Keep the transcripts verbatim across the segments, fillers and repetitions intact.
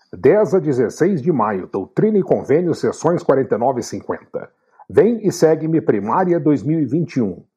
dez a dezesseis de maio, Doutrina e Convênio, sessões quarenta e nove e cinquenta. Vem e segue-me primária dois mil e vinte e um.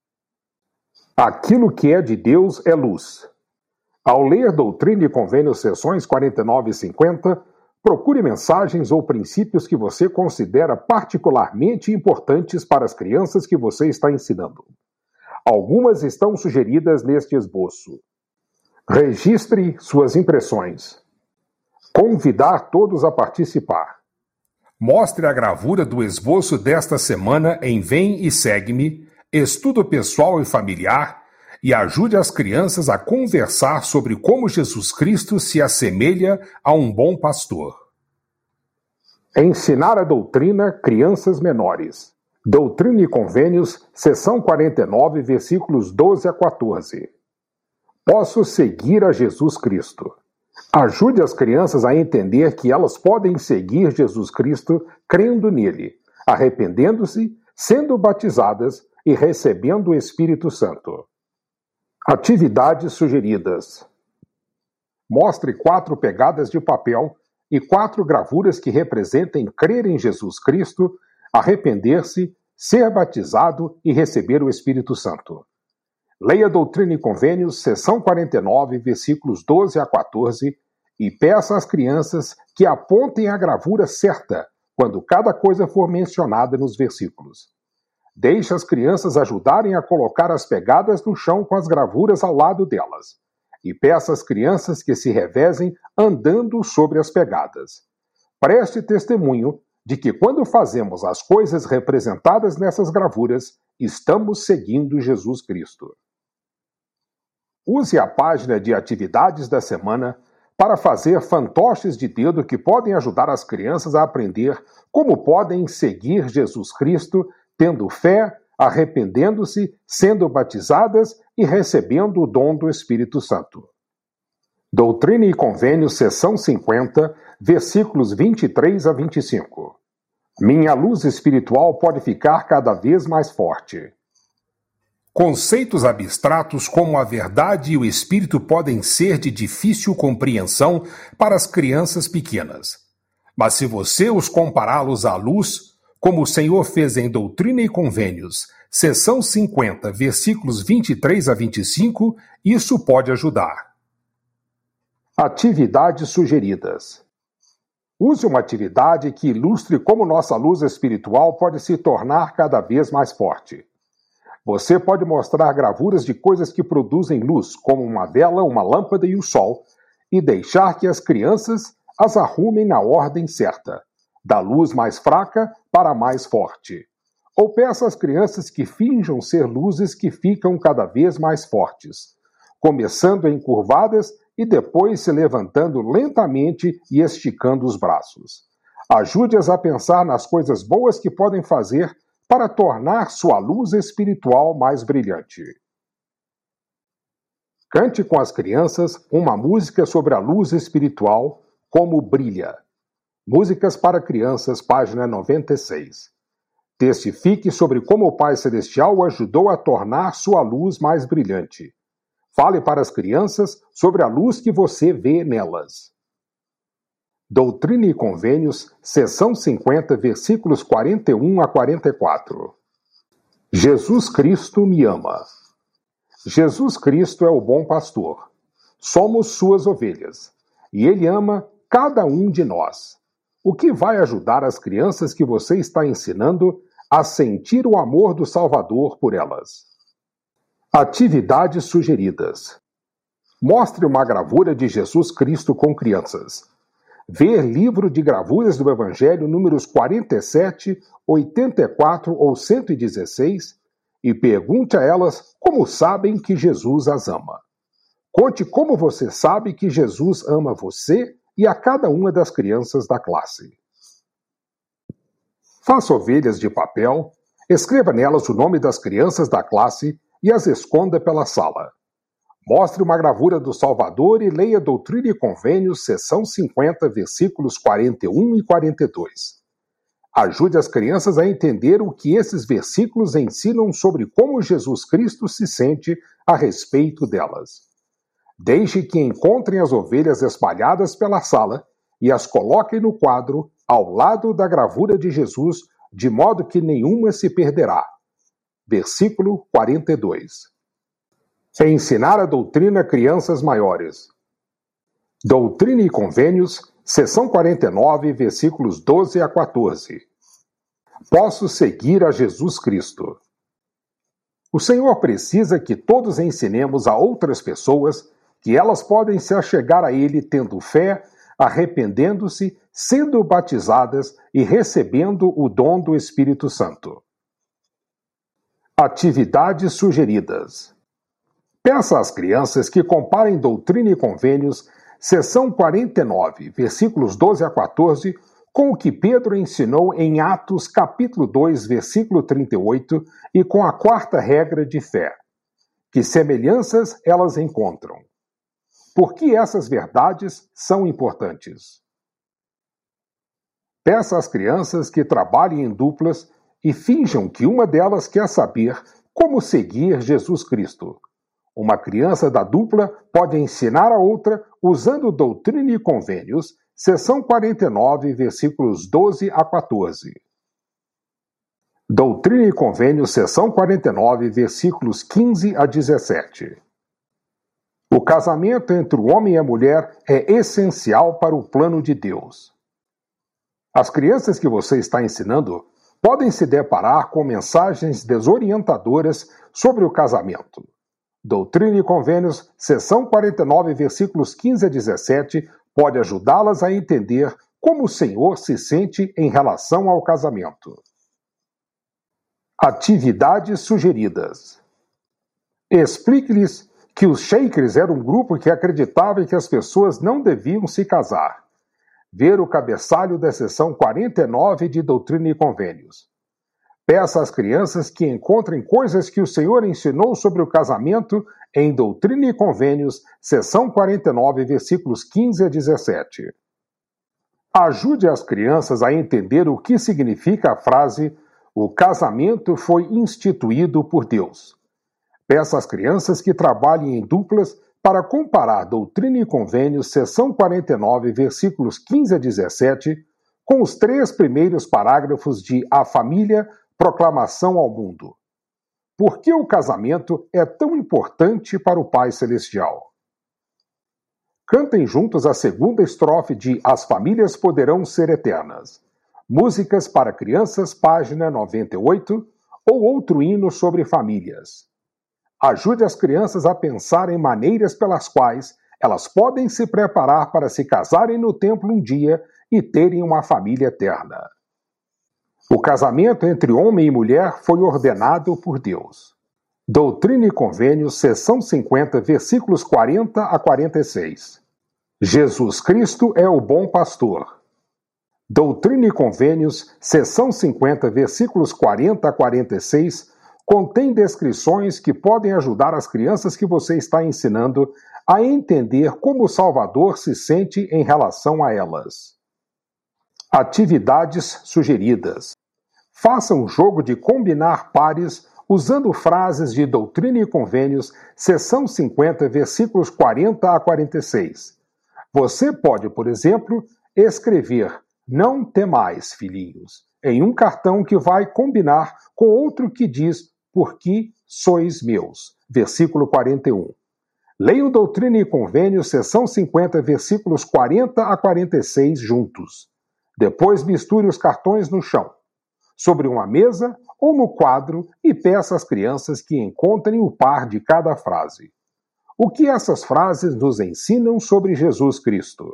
Aquilo que é de Deus é luz. Ao ler Doutrina e Convênio, sessões quarenta e nove e cinquenta, procure mensagens ou princípios que você considera particularmente importantes para as crianças que você está ensinando. Algumas estão sugeridas neste esboço. Registre suas impressões. Convidar todos a participar. Mostre a gravura do esboço desta semana em Vem e Segue-me, estudo pessoal e familiar, e ajude as crianças a conversar sobre como Jesus Cristo se assemelha a um bom pastor. Ensinar a doutrina crianças menores. Doutrina e Convênios, seção quarenta e nove, versículos doze a quatorze. Posso seguir a Jesus Cristo. Ajude as crianças a entender que elas podem seguir Jesus Cristo crendo nele, arrependendo-se, sendo batizadas e recebendo o Espírito Santo. Atividades sugeridas. Mostre quatro pegadas de papel e quatro gravuras que representem crer em Jesus Cristo, arrepender-se, ser batizado e receber o Espírito Santo. Leia Doutrina e Convênios, seção quarenta e nove, versículos doze a quatorze, e peça às crianças que apontem a gravura certa quando cada coisa for mencionada nos versículos. Deixe as crianças ajudarem a colocar as pegadas no chão com as gravuras ao lado delas. E peça às crianças que se revezem andando sobre as pegadas. Preste testemunho de que quando fazemos as coisas representadas nessas gravuras, estamos seguindo Jesus Cristo. Use a página de atividades da semana para fazer fantoches de dedo que podem ajudar as crianças a aprender como podem seguir Jesus Cristo, tendo fé, arrependendo-se, sendo batizadas e recebendo o dom do Espírito Santo. Doutrina e Convênio, seção cinquenta, versículos vinte e três a vinte e cinco. Minha luz espiritual pode ficar cada vez mais forte. Conceitos abstratos como a verdade e o espírito podem ser de difícil compreensão para as crianças pequenas. Mas se você os compará-los à luz, como o Senhor fez em Doutrina e Convênios, seção cinquenta, versículos vinte e três a vinte e cinco, isso pode ajudar. Atividades sugeridas. Use uma atividade que ilustre como nossa luz espiritual pode se tornar cada vez mais forte. Você pode mostrar gravuras de coisas que produzem luz, como uma vela, uma lâmpada e o sol, e deixar que as crianças as arrumem na ordem certa, da luz mais fraca para a mais forte. Ou peça às crianças que finjam ser luzes que ficam cada vez mais fortes, começando encurvadas e depois se levantando lentamente e esticando os braços. Ajude-as a pensar nas coisas boas que podem fazer para tornar sua luz espiritual mais brilhante. Cante com as crianças uma música sobre a luz espiritual, como brilha. Músicas para crianças, página noventa e seis. Testifique sobre como o Pai Celestial o ajudou a tornar sua luz mais brilhante. Fale para as crianças sobre a luz que você vê nelas. Doutrina e Convênios, seção cinquenta, versículos quarenta e um a quarenta e quatro. Jesus Cristo me ama. Jesus Cristo é o bom pastor. Somos suas ovelhas. E ele ama cada um de nós. O que vai ajudar as crianças que você está ensinando a sentir o amor do Salvador por elas. Atividades sugeridas. Mostre uma gravura de Jesus Cristo com crianças. Ver livro de gravuras do Evangelho números quarenta e sete, oitenta e quatro ou cento e dezesseis e pergunte a elas como sabem que Jesus as ama. Conte como você sabe que Jesus ama você e a cada uma das crianças da classe. Faça ovelhas de papel, escreva nelas o nome das crianças da classe e as esconda pela sala. Mostre uma gravura do Salvador e leia Doutrina e Convênios, seção cinquenta, versículos quarenta e um e quarenta e dois. Ajude as crianças a entender o que esses versículos ensinam sobre como Jesus Cristo se sente a respeito delas. Deixe que encontrem as ovelhas espalhadas pela sala e as coloquem no quadro ao lado da gravura de Jesus, de modo que nenhuma se perderá. Versículo quarenta e dois. Ensinar a doutrina a crianças maiores. Doutrina e Convênios, seção quarenta e nove, versículos doze a quatorze. Posso seguir a Jesus Cristo. O Senhor precisa que todos ensinemos a outras pessoas que elas podem se achegar a Ele tendo fé, arrependendo-se, sendo batizadas e recebendo o dom do Espírito Santo. Atividades sugeridas. Peça às crianças que comparem Doutrina e Convênios, seção quarenta e nove, versículos doze a quatorze, com o que Pedro ensinou em Atos capítulo dois, versículo trinta e oito, e com a quarta regra de fé. Que semelhanças elas encontram? Por que essas verdades são importantes? Peça às crianças que trabalhem em duplas e finjam que uma delas quer saber como seguir Jesus Cristo. Uma criança da dupla pode ensinar a outra usando Doutrina e Convênios, seção quarenta e nove, versículos doze a quatorze. Doutrina e Convênios, seção quarenta e nove, versículos quinze a dezessete. O casamento entre o homem e a mulher é essencial para o plano de Deus. As crianças que você está ensinando podem se deparar com mensagens desorientadoras sobre o casamento. Doutrina e Convênios, seção quarenta e nove, versículos quinze a dezessete, pode ajudá-las a entender como o Senhor se sente em relação ao casamento. Atividades sugeridas. Explique-lhes que os Shakers eram um grupo que acreditava que as pessoas não deviam se casar. Ver o cabeçalho da seção quarenta e nove de Doutrina e Convênios. Peça às crianças que encontrem coisas que o Senhor ensinou sobre o casamento em Doutrina e Convênios, seção quarenta e nove, versículos quinze a dezessete. Ajude as crianças a entender o que significa a frase "O casamento foi instituído por Deus". Peça às crianças que trabalhem em duplas para comparar Doutrina e Convênios, seção quarenta e nove, versículos quinze a dezessete, com os três primeiros parágrafos de A Família, Proclamação ao Mundo. Por que o casamento é tão importante para o Pai Celestial? Cantem juntos a segunda estrofe de As Famílias Poderão Ser Eternas. Músicas para Crianças, página noventa e oito, ou outro hino sobre famílias. Ajude as crianças a pensar em maneiras pelas quais elas podem se preparar para se casarem no templo um dia e terem uma família eterna. O casamento entre homem e mulher foi ordenado por Deus. Doutrina e Convênios, seção cinquenta, versículos quarenta a quarenta e seis. Jesus Cristo é o bom pastor. Doutrina e Convênios, seção cinquenta, versículos quarenta a quarenta e seis, contém descrições que podem ajudar as crianças que você está ensinando a entender como o Salvador se sente em relação a elas. Atividades sugeridas. Faça um jogo de combinar pares usando frases de Doutrina e Convênios, seção cinquenta, versículos quarenta a quarenta e seis. Você pode, por exemplo, escrever "Não temais, filhinhos", em um cartão que vai combinar com outro que diz "Porque sois meus", versículo quarenta e um. Leiam Doutrina e Convênios, seção cinquenta, versículos quarenta a quarenta e seis juntos. Depois misture os cartões no chão, sobre uma mesa ou no quadro e peça às crianças que encontrem o par de cada frase. O que essas frases nos ensinam sobre Jesus Cristo?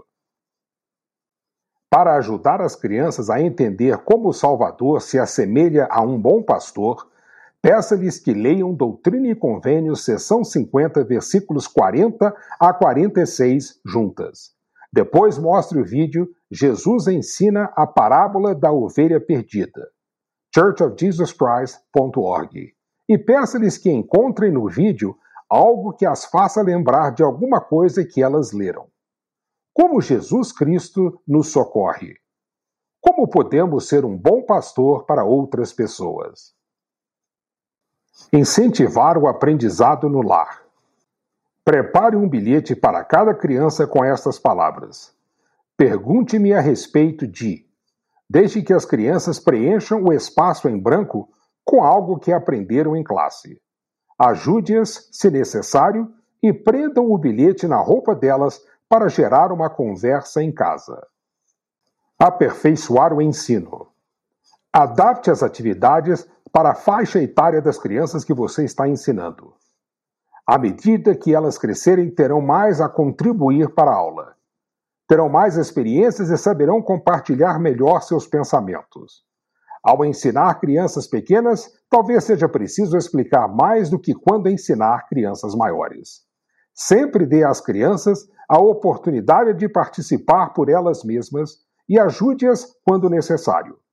Para ajudar as crianças a entender como o Salvador se assemelha a um bom pastor, peça-lhes que leiam Doutrina e Convênios, seção cinquenta, versículos quarenta a quarenta e seis juntas. Depois mostre o vídeo Jesus ensina a parábola da ovelha perdida. church of jesus christ ponto org. E peça-lhes que encontrem no vídeo algo que as faça lembrar de alguma coisa que elas leram. Como Jesus Cristo nos socorre? Como podemos ser um bom pastor para outras pessoas? Incentivar o aprendizado no lar. Prepare um bilhete para cada criança com estas palavras. Pergunte-me a respeito de, desde que as crianças preencham o espaço em branco com algo que aprenderam em classe. Ajude-as, se necessário, e prendam o bilhete na roupa delas para gerar uma conversa em casa. Aperfeiçoar o ensino. Adapte as atividades para a faixa etária das crianças que você está ensinando. À medida que elas crescerem, terão mais a contribuir para a aula. Terão mais experiências e saberão compartilhar melhor seus pensamentos. Ao ensinar crianças pequenas, talvez seja preciso explicar mais do que quando ensinar crianças maiores. Sempre dê às crianças a oportunidade de participar por elas mesmas e ajude-as quando necessário.